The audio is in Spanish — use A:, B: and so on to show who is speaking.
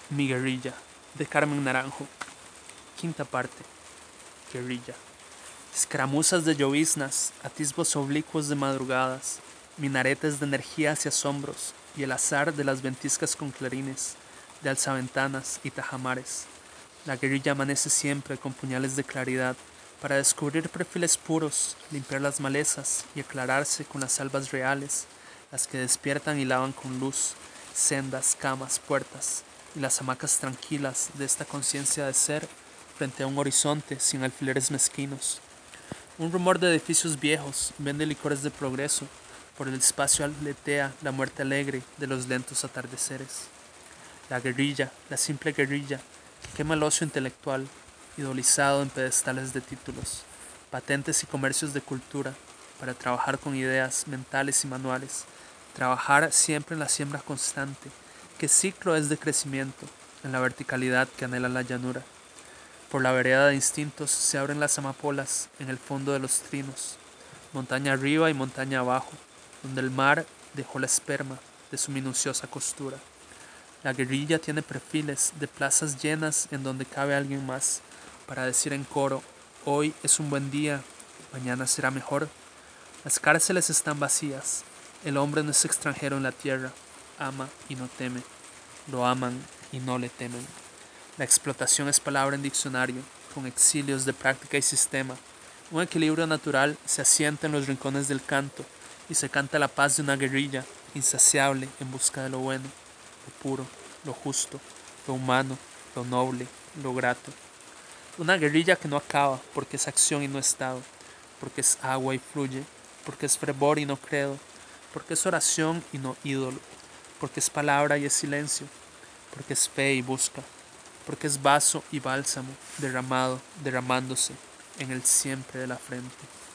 A: Mi guerrilla, de Carmen Naranjo. Quinta parte. Guerrilla. Escaramuzas de lloviznas, atisbos oblicuos de madrugadas, minaretes de energías y asombros, y el azar de las ventiscas con clarines, de alzaventanas y tajamares. La guerrilla amanece siempre con puñales de claridad, para descubrir perfiles puros, limpiar las malezas y aclararse con las albas reales, las que despiertan y lavan con luz, sendas, camas, puertas, y las hamacas tranquilas de esta conciencia de ser frente a un horizonte sin alfileres mezquinos. Un rumor de edificios viejos vende licores de progreso, por el espacio aletea la muerte alegre de los lentos atardeceres. La guerrilla, la simple guerrilla, que quema el ocio intelectual, idolizado en pedestales de títulos, patentes y comercios de cultura, para trabajar con ideas mentales y manuales, trabajar siempre en la siembra constante, que ciclo es de crecimiento, en la verticalidad que anhela la llanura. Por la vereda de instintos se abren las amapolas en el fondo de los trinos, montaña arriba y montaña abajo, donde el mar dejó la esperma de su minuciosa costura. La guerrilla tiene perfiles de plazas llenas en donde cabe alguien más, para decir en coro, hoy es un buen día, mañana será mejor. Las cárceles están vacías, el hombre no es extranjero en la tierra, ama y no teme, lo aman y no le temen. La explotación es palabra en diccionario, con exilios de práctica y sistema. Un equilibrio natural se asienta en los rincones del canto, y se canta la paz de una guerrilla, insaciable en busca de lo bueno, lo puro, lo justo, lo humano, lo noble, lo grato. Una guerrilla que no acaba, porque es acción y no estado, porque es agua y fluye, porque es fervor y no credo, porque es oración y no ídolo, porque es palabra y es silencio, porque es fe y busca, porque es vaso y bálsamo derramándose en el siempre de la frente.